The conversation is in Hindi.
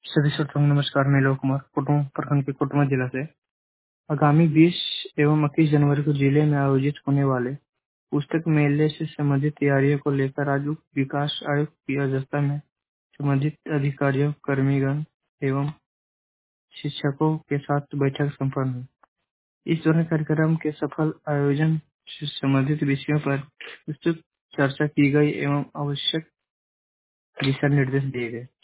सभी श्रोताओं को नमस्कार। मैं लोक कुमार कुटुंब प्रखंड के कोटमा जिला से। आगामी 20 एवं 21 जनवरी को जिले में आयोजित होने वाले पुस्तक मेले से संबंधित तैयारियों को लेकर आज उप विकास आयुक्त की अध्यक्षता में संबंधित अधिकारियों, कर्मीगण एवं शिक्षकों के साथ बैठक संपन्न हुई। इस दौरान कार्यक्रम के सफल आयोजन से संबंधित विषयों पर विस्तृत चर्चा की गई एवं आवश्यक दिशा निर्देश दिए गए।